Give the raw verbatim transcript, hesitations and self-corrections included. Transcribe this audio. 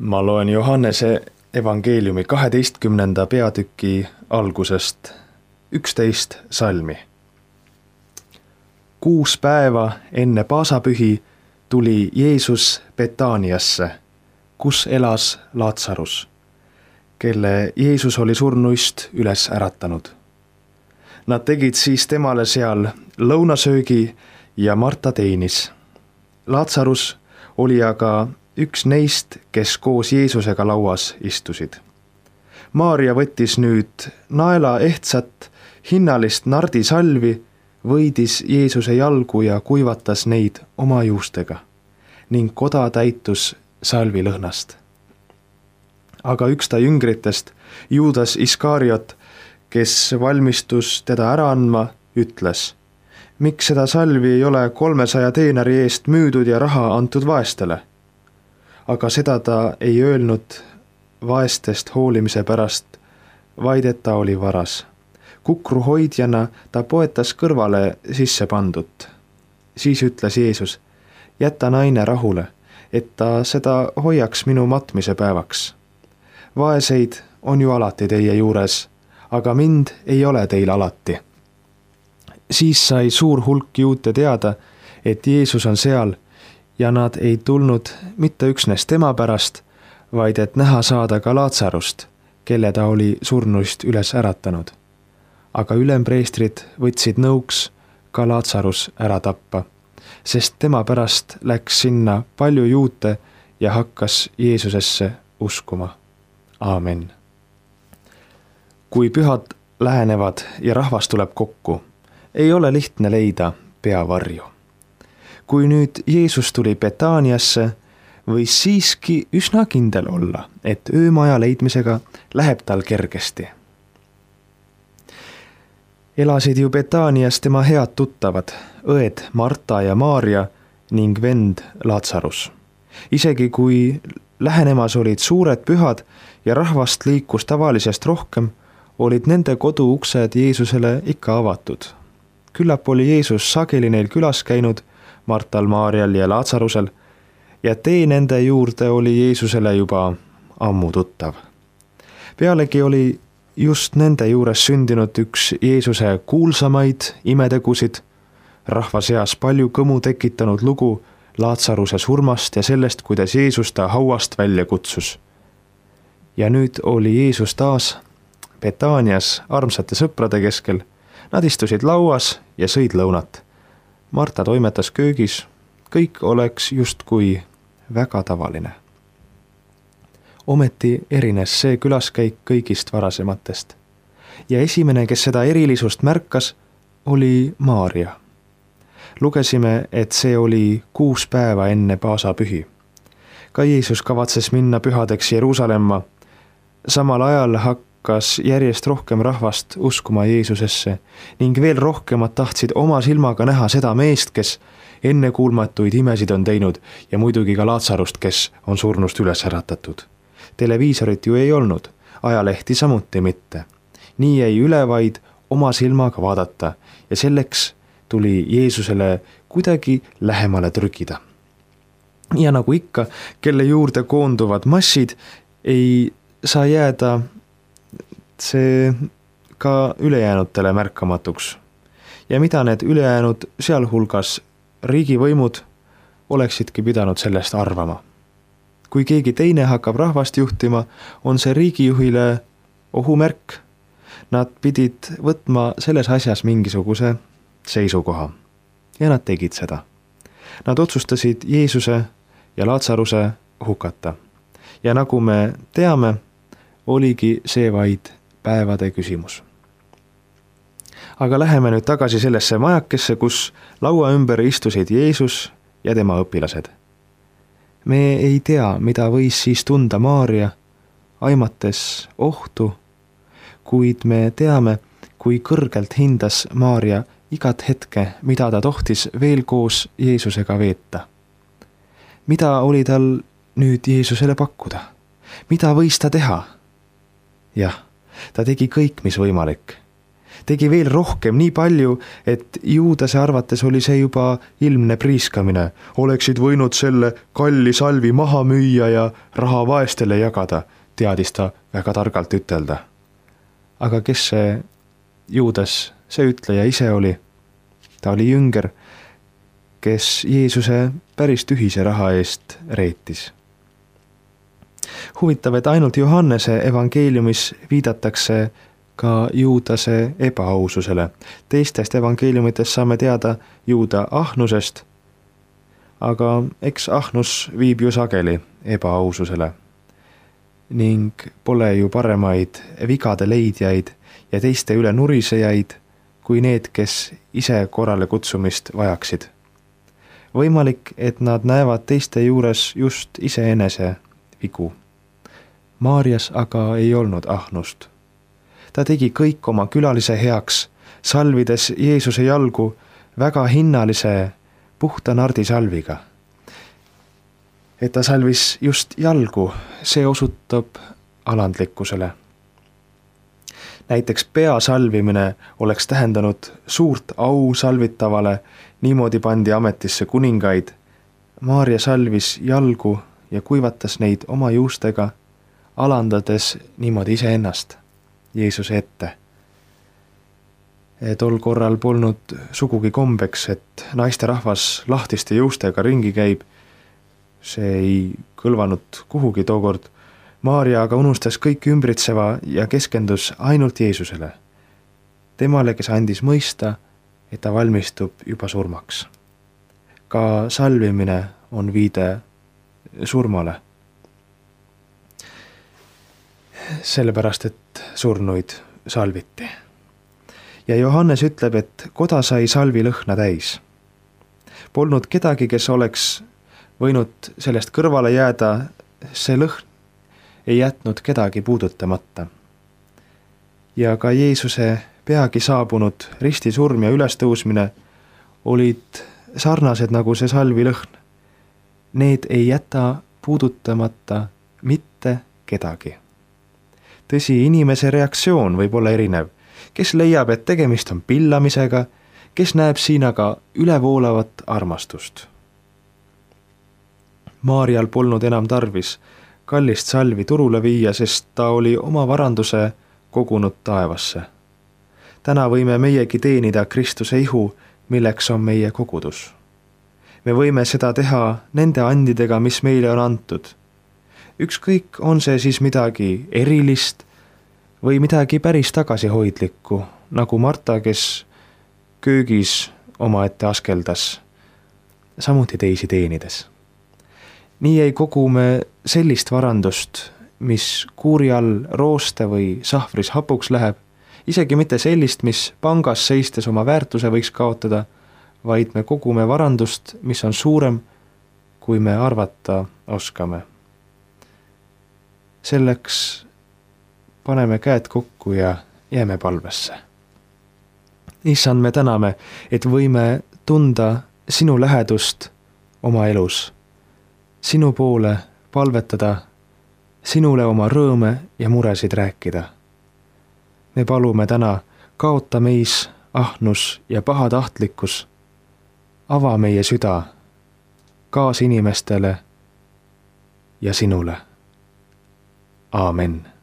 Ma loen Johannese evangeeliumi kaheteistkümnenda peatüki algusest üksteist salmi. Kuus päeva enne paasapühi tuli Jeesus Betaaniasse, kus elas Laatsarus, kelle Jeesus oli surnuist üles äratanud. Nad tegid siis temale seal lõunasöögi ja Marta teenis. Laatsarus oli aga üks neist, kes koos Jeesusega lauas istusid. Maaria võttis nüüd naela ehtsat hinnalist nardisalvi, võidis Jeesuse jalgu ja kuivatas neid oma juustega ning koda täitus salvi lõhnast. Aga üks ta jüngritest, Juudas Iskariot, kes valmistus teda ära andma, ütles: miks seda salvi ei ole kolmesaja teenari eest müüdud ja raha antud vaestele? Aga seda ta ei öelnud vaestest hoolimise pärast, vaid et ta oli varas. Kukru hoidjana ta poetas kõrvale sisse pandut. Siis ütles Jeesus: jäta naine rahule, et ta seda hoiaks minu matmise päevaks. Vaeseid on ju alati teie juures, aga mind ei ole teil alati. Siis sai suur hulk juute teada, et Jeesus on seal, ja nad ei tulnud mitte üksnes tema pärast, vaid et näha saada ka Laatsarust, kelle ta oli surnuist üles äratanud. Aga ülempreestrid võtsid nõuks ka Laatsarus ära tappa, sest tema pärast läks sinna palju juute ja hakkas Jeesusesse uskuma. Aamen. Kui pühad lähenevad ja rahvas tuleb kokku, ei ole lihtne leida peavarju. Kui nüüd Jeesus tuli Betaaniasse, võis siiski üsna kindel olla, et öömaja leidmisega läheb tal kergesti. Elasid ju Betaanias tema head tuttavad, õed Marta ja Maaria ning vend Laatsarus. Isegi kui lähenemas olid suured pühad ja rahvast liikus tavalisest rohkem, olid nende kodu uksed Jeesusele ikka avatud. Küllap oli Jeesus sageli neil külas käinud, Martal, Maarial ja Laatsarusel, ja tee nende juurde oli Jeesusele juba ammu tuttav. Pealegi oli just nende juures sündinud üks Jeesuse kuulsamaid imetegusid, rahva seas palju kõmu tekitanud lugu Laatsaruse surmast ja sellest, kuidas Jeesus ta hauast välja kutsus. Ja nüüd oli Jeesus taas Betaanias armsate sõprade keskel. Nad istusid lauas ja sõid lõunat. Marta toimetas köögis, kõik oleks justkui väga tavaline. Ometi erines see külaskäik kõigist varasematest. Ja esimene, kes seda erilisust märkas, oli Maaria. Lugesime, et see oli kuus päeva enne paasapühi. Ka Jeesus kavatses minna pühadeks Jeruusalemma. Samal ajal hakkas kas järjest rohkem rahvast uskuma Jeesusesse ning veel rohkemad tahtsid oma silmaga näha seda meest, kes ennekuulmatuid imesid on teinud ja muidugi ka Laatsarust, kes on surnust üles äratatud. Televiisorit ju ei olnud, ajalehti samuti mitte. Nii jäi üle vaid oma silmaga vaadata ja selleks tuli Jeesusele kuidagi lähemale trükida. Ja nagu ikka, kelle juurde koonduvad massid, ei saa jääda see ka ülejäänutele märkamatuks. Ja mida need ülejäänud, sealhulgas riigivõimud, oleksidki pidanud sellest arvama. Kui keegi teine hakkab rahvast juhtima, on see riigijuhile ohumärk. Nad pidid võtma selles asjas mingisuguse seisukoha. Ja nad tegid seda. Nad otsustasid Jeesuse ja Laatsaruse hukata. Ja nagu me teame, oligi see vaid päevade küsimus. Aga läheme nüüd tagasi sellesse majakesse, kus laua ümber istusid Jeesus ja tema õpilased. Me ei tea, mida võis siis tunda Maaria, aimates ohtu, kuid me teame, kui kõrgelt hindas Maaria igat hetke, mida ta tohtis veel koos Jeesusega veeta. Mida oli tal nüüd Jeesusele pakkuda? Mida võis ta teha? Jah, ta tegi kõik, mis võimalik. tegi veel rohkem, nii palju, et Juudase arvates oli see juba ilmne priiskamine. Oleksid võinud selle kalli salvi maha müüa ja raha vaestele jagada, teadis ta väga targalt ütelda. Aga kes see Juudas, see ütleja ise oli? Ta oli jünger, kes Jeesuse päris tühise raha eest reetis. Huvitav, et ainult Johannese evangeeliumis viidatakse ka Juudase ebaaususele. Teistest evangeeliumitest saame teada Juuda ahnusest, aga eks ahnus viib ju sageli ebaaususele. Ning pole ju paremaid vigade leidjaid ja teiste üle nurisejaid kui need, kes ise korrale kutsumist vajaksid. Võimalik, et nad näevad teiste juures just iseenese vigu. Maarjas aga ei olnud ahnust. Ta tegi kõik oma külalise heaks, salvides Jeesuse jalgu väga hinnalise puhta nardisalviga. Et ta salvis just jalgu, see osutab alandlikkusele. Näiteks pea salvimine oleks tähendanud suurt au salvitavale, niimoodi pandi ametisse kuningaid. Maarja salvis jalgu ja kuivatas neid oma juustega, alandades niimoodi iseennast Jeesuse ette. Tol korral polnud sugugi kombeks, et naisterahvas lahtiste juustega ringi käib. See ei kõlvanud kuhugi tookord. Maarja aga unustas kõik ümbritseva ja keskendus ainult Jeesusele. Temale, kes andis mõista, et ta valmistub juba surmaks. Ka salvimine on viide surmale. Sellepärast, et surnuid salviti. Ja Johannes ütleb, et koda sai salvi lõhna täis. Polnud kedagi, kes oleks võinud sellest kõrvale jääda, see lõhn ei jätnud kedagi puudutamata. Ja ka Jeesuse peagi saabunud ristisurm ja ülestõusmine olid sarnased nagu see salvi lõhn. Need ei jäta puudutamata mitte kedagi. Tõsi, inimese reaktsioon võib olla erinev, kes leiab, et tegemist on pillamisega, kes näeb siin aga ülevoolavat armastust. Maarjal polnud enam tarvis kallist salvi turule viia, sest ta oli oma varanduse kogunud taevasse. Täna võime meiegi teenida Kristuse ihu, milleks on meie kogudus. Me võime seda teha nende andidega, mis meile on antud. Ükskõik, on see siis midagi erilist või midagi päris tagasihoidlikku, nagu Marta, kes köögis omaette askeldas, samuti teisi teenides. Nii ei kogu me sellist varandust, mis kuuri all rooste või sahvris hapuks läheb, isegi mitte sellist, mis pangas seistes oma väärtuse võiks kaotada, vaid me kogume varandust, mis on suurem, kui me arvata oskame. Selleks paneme käed kokku ja jääme palvesse. Issand, me täname, et võime tunda sinu lähedust oma elus, sinu poole palvetada, sinule oma rõõme ja muresid rääkida. Me palume täna, kaota meis ahnus ja pahatahtlikkus, ava meie süda kaasinimestele ja sinule. Aamen.